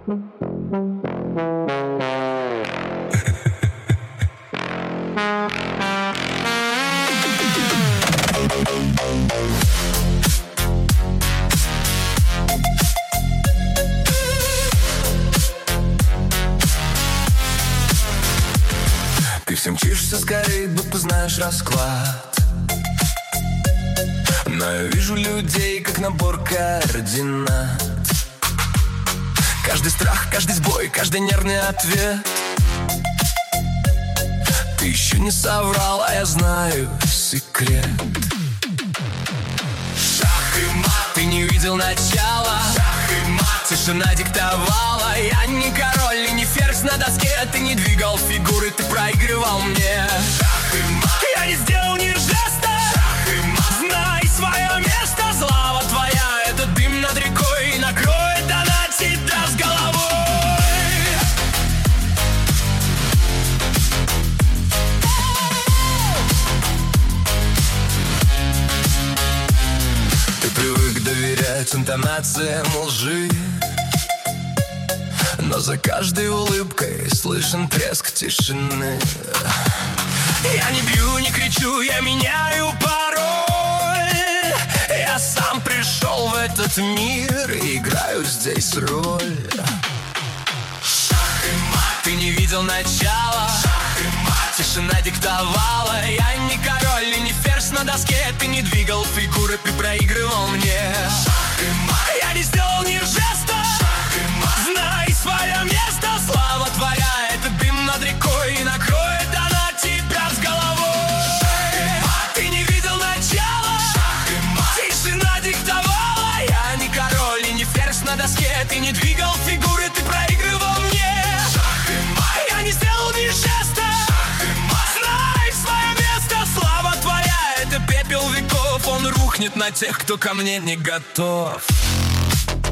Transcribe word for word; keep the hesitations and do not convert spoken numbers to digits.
Ты всем мчишься скорей, будто знаешь расклад. Но я вижу людей, как набор координат. Каждый страх, каждый сбой, каждый нервный ответ. Ты еще не соврал, а я знаю секрет. Шах и мат, ты не видел начала. Шах и мат, тишина диктовала. Я не король и не ферзь на доске. Ты не двигал фигуры, ты проигрывал мне. Шах и мат, я не сделал ни жеста. Шах и мат, знай свое место. Слава твоя, это дым над рекой. Накроет она тебя с головой. Ты привык доверять интонациям лжи, но за каждой улыбкой слышен треск тишины. Я не бью, не кричу, я меняю пароль. Я сам пришел в этот мир и играю здесь роль. Шах и мат, ты не видел начала. Шах и мат, тишина диктовала. Я не король и не ферзь на доске. Ты не двигал фигуры, ты проигрывал мне. Шах и мат, я не сделал ни жеста. Шах и мат, знай свое место. Слава твоя, это дым над рекой. И накроет она тебя с головой. Шах и мат, ты не видел начала. Шах и мат, тишина диктовала. Я не король и не ферзь на доске. Ты не двигал фигуры, ты проигрывал мне. Шах и мат, я не сделал ни жеста. Шах и мат, знай свое место. Слава твоя, это пепел веков. Он рухнет на тех, кто ко мне не готов.